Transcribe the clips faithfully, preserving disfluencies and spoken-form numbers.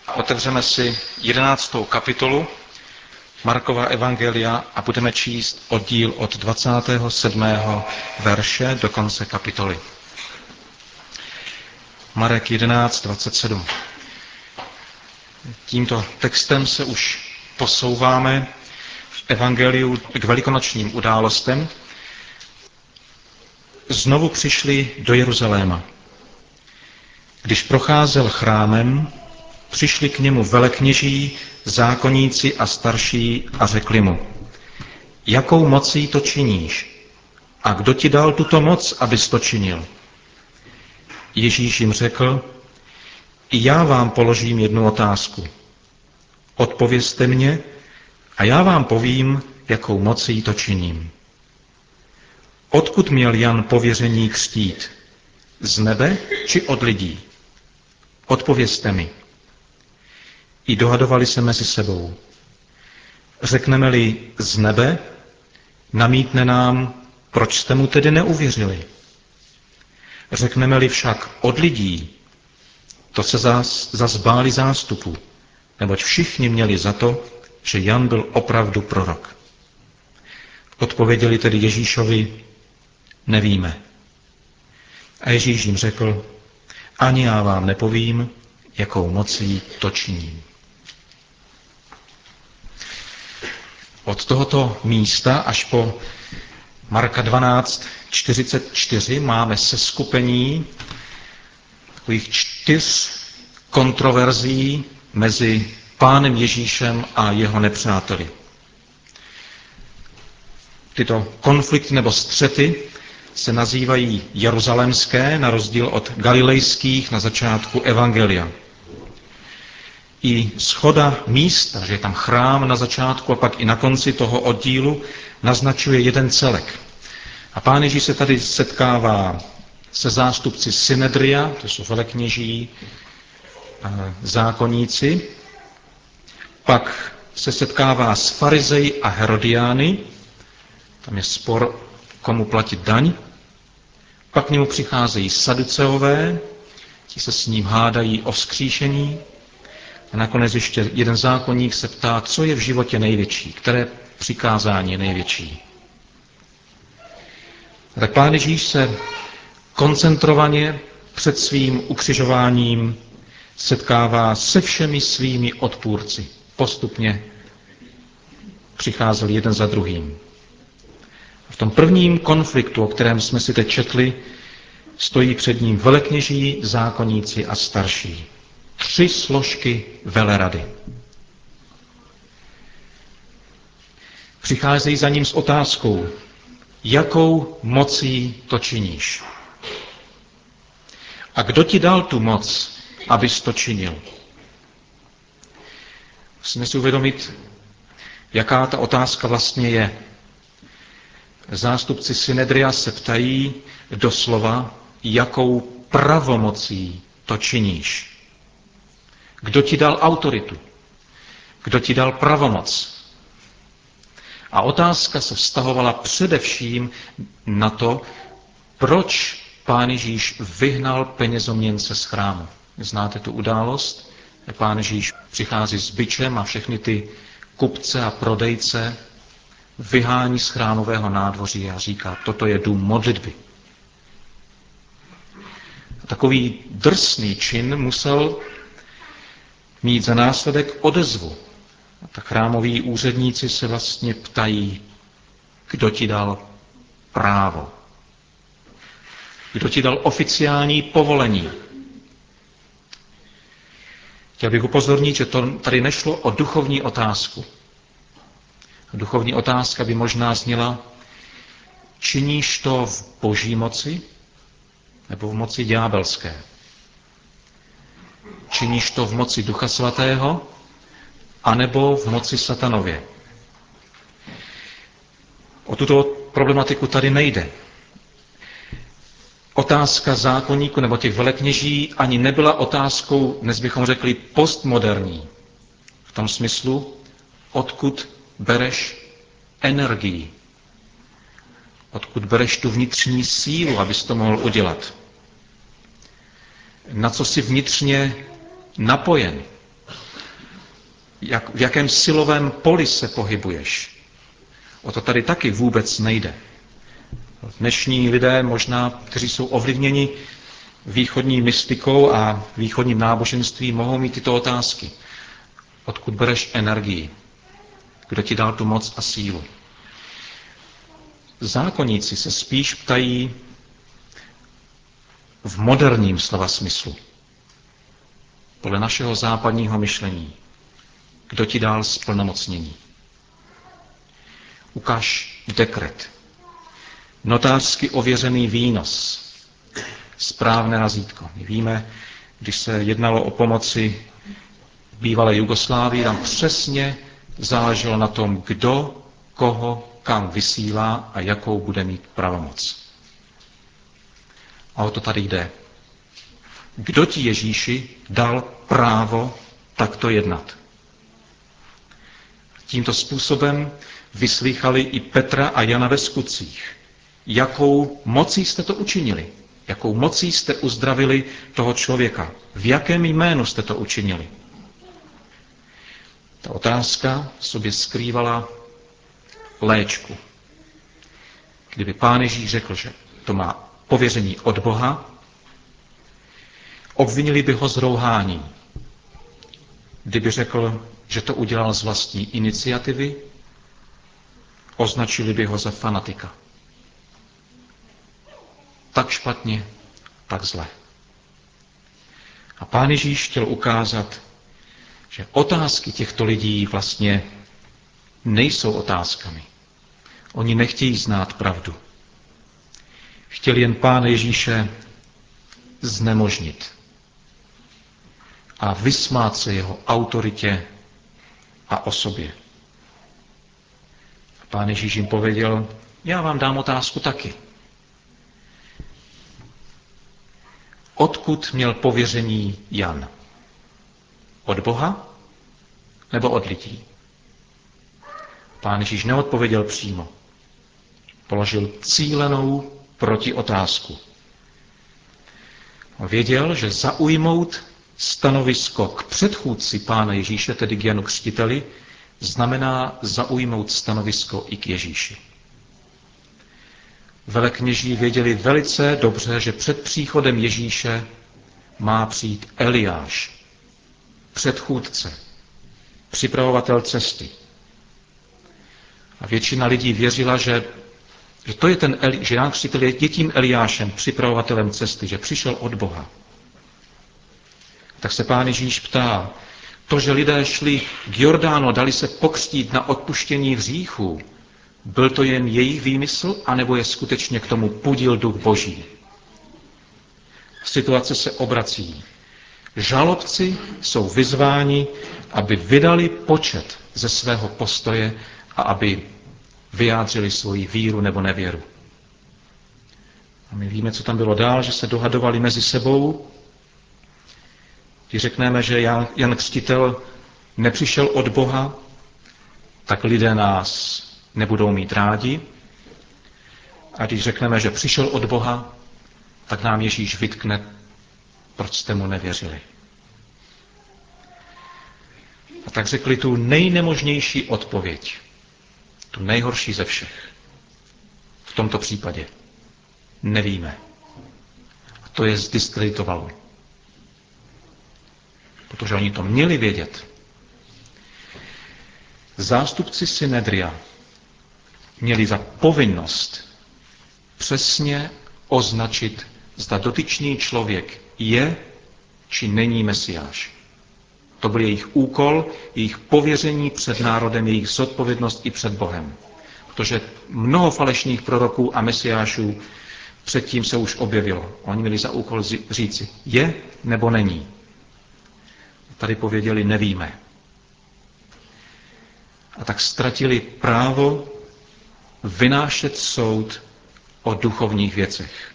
Otevřeme si jedenáctou kapitolu Markova evangelia a budeme číst oddíl od dvacátého sedmého verše do konce kapitoly. Marek jedenáct dvacet sedm. Tímto textem se už posouváme v evangeliu k velikonočním událostem. Znovu přišli do Jeruzaléma. Když procházel chrámem, přišli k němu velekněží, zákonníci a starší a řekli mu: jakou mocí to činíš? A kdo ti dal tuto moc, abys to činil? Ježíš jim řekl: i já vám položím jednu otázku. Odpovězte mě a já vám povím, jakou mocí to činím. Odkud měl Jan pověření křtít? Z nebe či od lidí? Odpovězte mi. I dohadovali se mezi sebou. Řekneme-li z nebe, namítne nám, proč jste mu tedy neuvěřili. Řekneme-li však od lidí, to se zas, zas báli zástupu, neboť všichni měli za to, že Jan byl opravdu prorok. Odpověděli tedy Ježíšovi: nevíme. A Ježíš jim řekl: ani já vám nepovím, jakou mocí to činím. Od tohoto místa až po Marka dvanáct čtyřicet čtyři máme seskupení takových čtyř kontroverzí mezi Pánem Ježíšem a jeho nepřáteli. Tyto konflikty nebo střety se nazývají jeruzalémské, na rozdíl od galilejských na začátku evangelia. I shoda místa, že je tam chrám na začátku a pak i na konci toho oddílu, naznačuje jeden celek. A Pán Ježíš se tady setkává se zástupci Synedria, to jsou velekněží, zákonníci, pak se setkává s farizeji a herodiány, tam je spor, komu platit daň, pak k němu přicházejí saduceové, ti se s ním hádají o vzkříšení, a nakonec ještě jeden zákonník se ptá, co je v životě největší, které přikázání je největší. A tak Pán Ježíš se koncentrovaně před svým ukřižováním setkává se všemi svými odpůrci. Postupně přicházeli jeden za druhým. V tom prvním konfliktu, o kterém jsme si teď četli, stojí před ním velekněží, zákonníci a starší. Tři složky velerady. Přicházejí za ním s otázkou: jakou mocí to činíš? A kdo ti dal tu moc, abys to činil? Musíme si uvědomit, jaká ta otázka vlastně je. Zástupci Synedria se ptají doslova, jakou pravomocí to činíš. Kdo ti dal autoritu? Kdo ti dal pravomoc? A otázka se vztahovala především na to, proč Pán Ježíš vyhnal penězoměnce z chrámu. Znáte tu událost? Pán Ježíš přichází s bičem a všechny ty kupce a prodejce vyhání z chrámového nádvoří a říká: toto je dům modlitby. A takový drsný čin musel mít za následek odezvu. A tak chrámoví úředníci se vlastně ptají: kdo ti dal právo? Kdo ti dal oficiální povolení? Chtěl bych upozornit, že to tady nešlo o duchovní otázku. Duchovní otázka by možná zněla: činíš to v boží moci nebo v moci ďábelské? Činíš to v moci Ducha Svatého anebo v moci satanově? O tuto problematiku tady nejde. Otázka zákonníku nebo těch velekněží ani nebyla otázkou, dnes bychom řekli, postmoderní. V tom smyslu, odkud bereš energii. Odkud bereš tu vnitřní sílu, abys to mohl udělat. Na co jsi vnitřně napojen. jak, v jakém silovém poli se pohybuješ. O to tady taky vůbec nejde. Dnešní lidé, možná, kteří jsou ovlivněni východní mystikou a východním náboženstvím, mohou mít tyto otázky. Odkud bereš energii? Kdo ti dal tu moc a sílu? Zákonníci se spíš ptají v moderním slova smyslu, podle našeho západního myšlení. Kdo ti dal splnomocnění? Ukaž dekret, notářsky ověřený výnos, správné razítko. My víme, když se jednalo o pomoci bývalé Jugoslávii, tam přesně záleželo na tom, kdo koho kam vysílá a jakou bude mít pravomoc. A o to tady jde. Kdo ti, Ježíši, dal právo takto jednat? Tímto způsobem vyslýchali i Petra a Jana ve skutcích. Jakou mocí jste to učinili? Jakou mocí jste uzdravili toho člověka? V jakém jménu jste to učinili? Ta otázka v sobě skrývala léčku. Kdyby Pán Ježíš řekl, že to má pověření od Boha, obvinili by ho z rouhání. Kdyby řekl, že to udělal z vlastní iniciativy, označili by ho za fanatika. Tak špatně, tak zle. A Pán Ježíš chtěl ukázat, že otázky těchto lidí vlastně nejsou otázkami. Oni nechtějí znát pravdu. Chtěli jen Pána Ježíše znemožnit a vysmát se jeho autoritě a osobě. A Pán Ježíš jim pověděl, já vám dám otázku taky. Odkud měl pověření Jan? Od Boha nebo od lidí? Pán Ježíš neodpověděl přímo. Položil cílenou protiotázku. Věděl, že zaujmout stanovisko k předchůdci Pána Ježíše, tedy k Janu Křtiteli, znamená zaujmout stanovisko i k Ježíši. Velekněží věděli velice dobře, že před příchodem Ježíše má přijít Eliáš, předchůdce, připravovatel cesty. A většina lidí věřila, že, že to je ten Eli, že Jan Křtitel je tím Eliášem, připravovatelem cesty, že přišel od Boha. Tak se Pán Ježíš ptá, to, že lidé šli k Jordánu a dali se pokřtít na odpuštění hříchů, byl to jen jejich výmysl, anebo je skutečně k tomu pudil Duch Boží? Situace se obrací. Žalobci jsou vyzváni, aby vydali počet ze svého postoje a aby vyjádřili svoji víru nebo nevěru. A my víme, co tam bylo dál, že se dohadovali mezi sebou. Když řekneme, že Jan, Jan Křtitel nepřišel od Boha, tak lidé nás nebudou mít rádi. A když řekneme, že přišel od Boha, tak nám Ježíš vytkne, proč jste mu nevěřili. A tak řekli tu nejnemožnější odpověď, tu nejhorší ze všech. V tomto případě nevíme. A to je zdiskreditovalo. Protože oni to měli vědět. Zástupci Synedria měli za povinnost přesně označit, zda dotyčný člověk je či není Mesiáš. To byl jejich úkol, jejich pověření před národem, jejich zodpovědnost i před Bohem. Protože mnoho falešných proroků a mesiášů předtím se už objevilo. Oni měli za úkol říci, je nebo není. Tady pověděli, nevíme. A tak ztratili právo vynášet soud o duchovních věcech.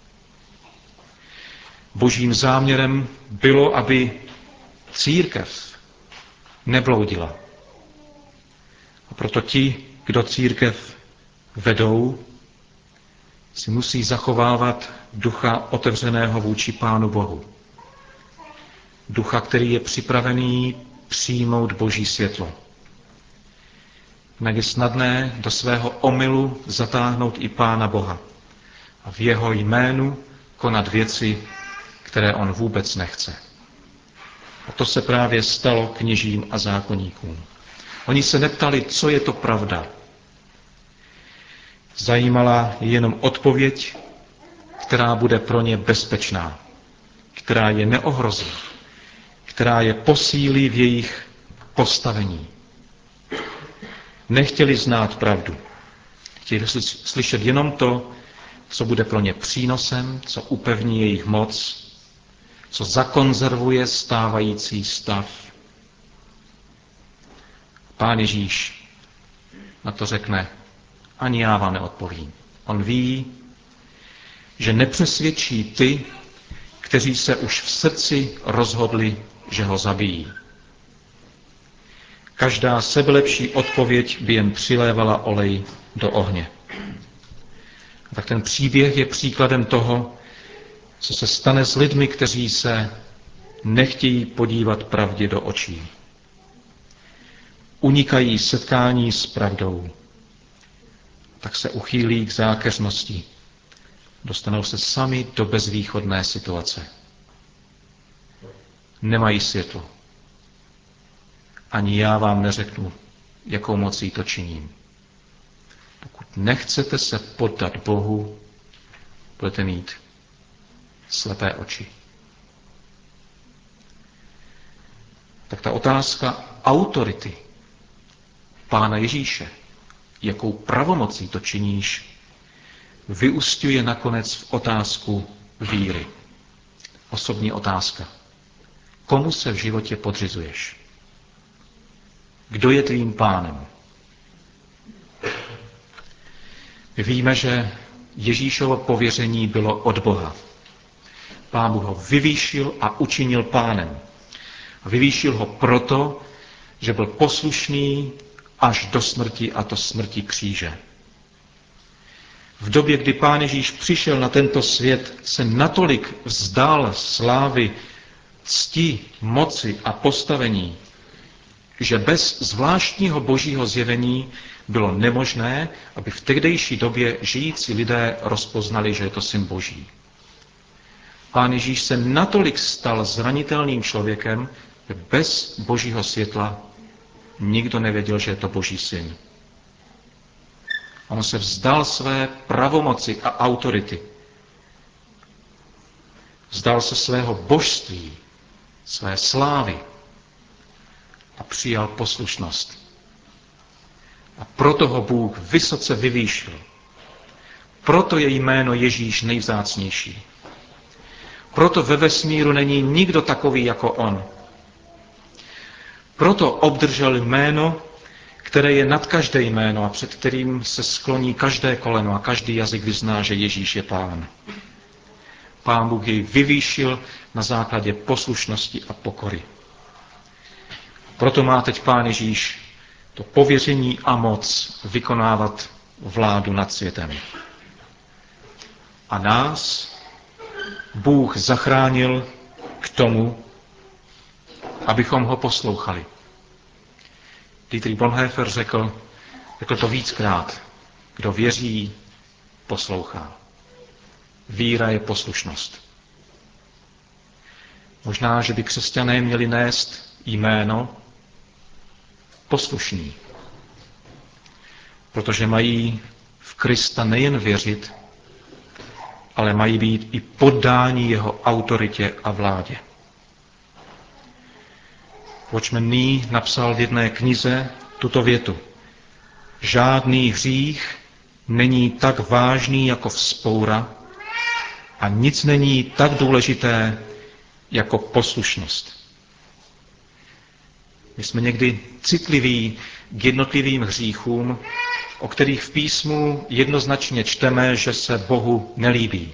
Božím záměrem bylo, aby církev nebloudila. A proto ti, kdo církev vedou, si musí zachovávat ducha otevřeného vůči Pánu Bohu. Ducha, který je připravený přijmout Boží světlo. Jinak je snadné do svého omylu zatáhnout i Pána Boha a v jeho jménu konat věci, které on vůbec nechce. A to se právě stalo kněžím a zákonníkům. Oni se neptali, co je to pravda. Zajímala jenom odpověď, která bude pro ně bezpečná, která je neohrozí, která je posílí v jejich postavení. Nechtěli znát pravdu. Chtěli slyšet jenom to, co bude pro ně přínosem, co upevní jejich moc, co zakonzervuje stávající stav. Pán Ježíš na to řekne, ani já vám neodpovím. On ví, že nepřesvědčí ty, kteří se už v srdci rozhodli, že ho zabijí. Každá sebelepší odpověď by jen přilévala olej do ohně. A tak ten příběh je příkladem toho, co se stane s lidmi, kteří se nechtějí podívat pravdě do očí. Unikají setkání s pravdou, tak se uchýlí k zákeřnosti. Dostanou se sami do bezvýchodné situace. Nemají světlo. Ani já vám neřeknu, jakou mocí to činím. Pokud nechcete se poddat Bohu, budete mít slepé oči. Tak ta otázka autority Pána Ježíše, jakou pravomocí to činíš, vyúsťuje nakonec v otázku víry. Osobní otázka. Komu se v životě podřizuješ? Kdo je tvým pánem? My víme, že Ježíšovo pověření bylo od Boha. Pán Bůh ho vyvýšil a učinil pánem. A vyvýšil ho proto, že byl poslušný až do smrti, a to smrti kříže. V době, kdy Pán Ježíš přišel na tento svět, se natolik vzdál slávy, cti, moci a postavení, že bez zvláštního božího zjevení bylo nemožné, aby v tehdejší době žijící lidé rozpoznali, že je to syn Boží. Pán Ježíš se natolik stal zranitelným člověkem, že bez božího světla nikdo nevěděl, že je to Boží syn. On se vzdal své pravomoci a autority. Vzdal se svého božství, své slávy a přijal poslušnost. A proto ho Bůh vysoce vyvýšil. Proto je jméno Ježíš nejvzácnější. Proto ve vesmíru není nikdo takový jako on. Proto obdržel jméno, které je nad každé jméno a před kterým se skloní každé koleno a každý jazyk vyzná, že Ježíš je Pán. Pán Bůh jej vyvýšil na základě poslušnosti a pokory. Proto má teď Pán Ježíš to pověření a moc vykonávat vládu nad světem. A nás Bůh zachránil k tomu, abychom ho poslouchali. Dietrich Bonhoeffer řekl, řekl to víckrát, kdo věří, poslouchá. Víra je poslušnost. Možná, že by křesťané měli nést jméno poslušný, protože mají v Krista nejen věřit, ale mají být i poddáni jeho autoritě a vládě. Watchman Nee napsal v jedné knize tuto větu. Žádný hřích není tak vážný jako vzpoura a nic není tak důležité jako poslušnost. My jsme někdy citliví k jednotlivým hříchům, o kterých v písmu jednoznačně čteme, že se Bohu nelíbí.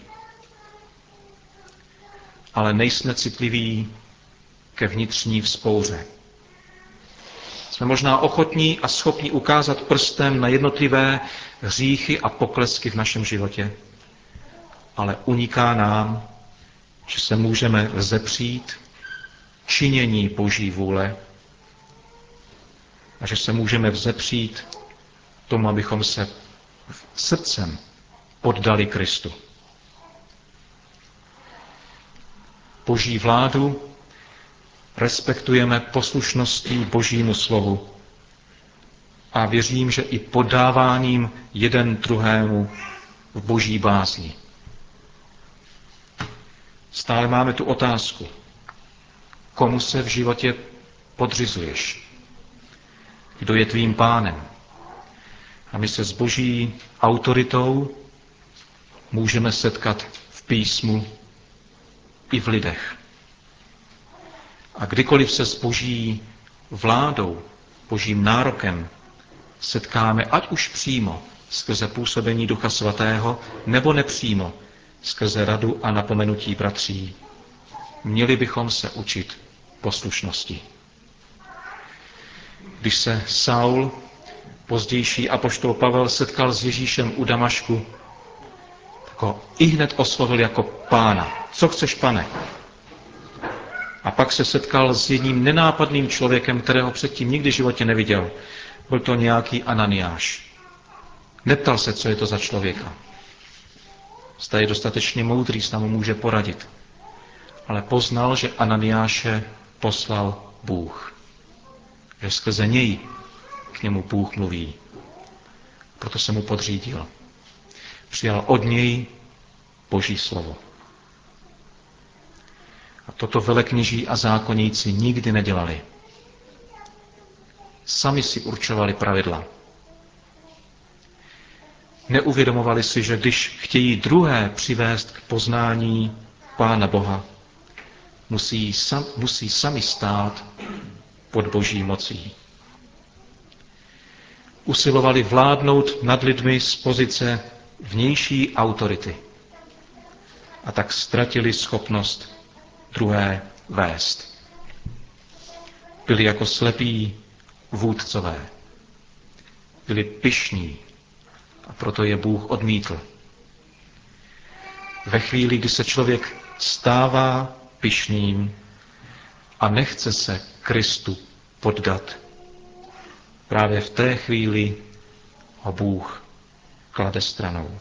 Ale nejsme citliví ke vnitřní vzpouře. Jsme možná ochotní a schopni ukázat prstem na jednotlivé hříchy a poklesky v našem životě, ale uniká nám, že se můžeme vzepřít činění Boží vůle a že se můžeme vzepřít tomu, abychom se srdcem poddali Kristu. Boží vládu respektujeme poslušností Božímu slovu a věřím, že i poddáváním jeden druhému v Boží bázni. Stále máme tu otázku, komu se v životě podřizuješ? Kdo je tvým pánem? A my se s Boží autoritou můžeme setkat v písmu i v lidech. A kdykoliv se s Boží vládou, Božím nárokem setkáme, ať už přímo skrze působení Ducha Svatého, nebo nepřímo skrze radu a napomenutí bratří, měli bychom se učit poslušnosti. Když se Saul, pozdější apoštol Pavel, setkal s Ježíšem u Damašku, tak ho ihned oslovil jako pána. Co chceš, pane? A pak se setkal s jedním nenápadným člověkem, kterého předtím nikdy v životě neviděl. Byl to nějaký Ananiáš. Neptal se, co je to za člověka. Zda je dostatečně moudrý, snad mu může poradit. Ale poznal, že Ananiáše poslal Bůh. Že skrze něj k němu Bůh mluví. Proto se mu podřídil. Přijal od něj Boží slovo. A toto velekněží a zákonníci nikdy nedělali. Sami si určovali pravidla. Neuvědomovali si, že když chtějí druhé přivést k poznání Pána Boha, musí, sam, musí sami stát pod Boží mocí. Usilovali vládnout nad lidmi z pozice vnější autority. A tak ztratili schopnost druhé vést. Byli jako slepí vůdcové. Byli pyšní a proto je Bůh odmítl. Ve chvíli, kdy se člověk stává pyšným a nechce se Kristu poddat, právě v té chvíli ho Bůh klade stranou.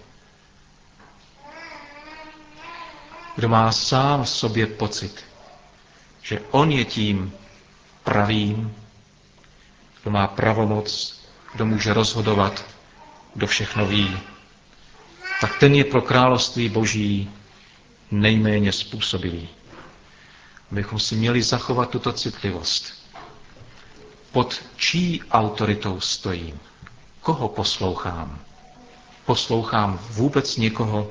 Kdo má sám v sobě pocit, že on je tím pravým, kdo má pravomoc, kdo může rozhodovat, kdo všechno ví, tak ten je pro království Boží nejméně způsobilý. Abychom si měli zachovat tuto citlivost. Pod čí autoritou stojím? Koho poslouchám? Poslouchám vůbec někoho?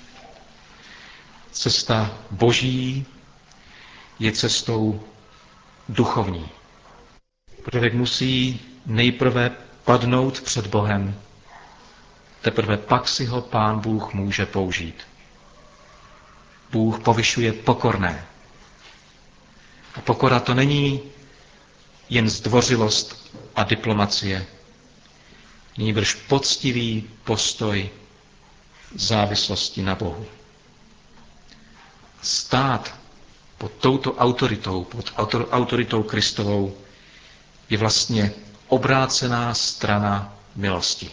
Cesta Boží je cestou duchovní. Člověk musí nejprve padnout před Bohem, teprve pak si ho Pán Bůh může použít. Bůh povyšuje pokorné. A pokora to není jen zdvořilost a diplomacie, nýbrž poctivý postoj závislosti na Bohu. Stát pod touto autoritou, pod autoritou Kristovou, je vlastně obrácená strana milosti.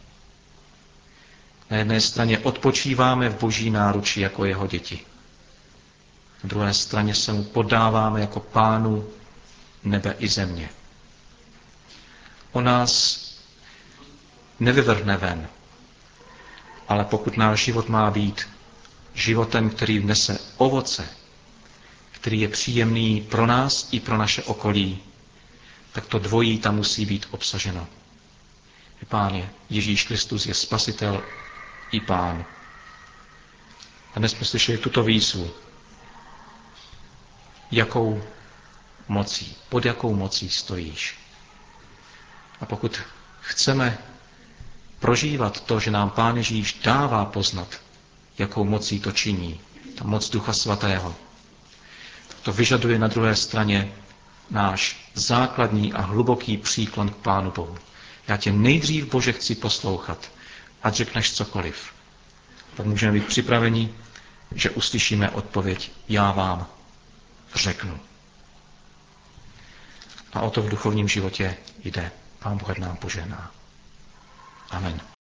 Na jedné straně odpočíváme v Boží náruči jako jeho děti. Na druhé straně se mu poddáváme jako Pánu nebe i země. On nás nevyvrhne ven, ale pokud náš život má být životem, který vnese ovoce, který je příjemný pro nás i pro naše okolí, tak to dvojí tam musí být obsaženo. Pán je, Ježíš Kristus je spasitel i Pán. A dnes jsme slyšeli tuto výzvu. Jakou mocí, pod jakou mocí stojíš? A pokud chceme prožívat to, že nám Pán Ježíš dává poznat, jakou mocí to činí, ta moc Ducha Svatého, tak to vyžaduje na druhé straně náš základní a hluboký příklon k Pánu Bohu. Já tě nejdřív, Bože, chci poslouchat, ať řekneš cokoliv. Tak můžeme být připraveni, že uslyšíme odpověď, já vám řeknu. A o to v duchovním životě jde. Pán Bůh ať nám požehná. Amen.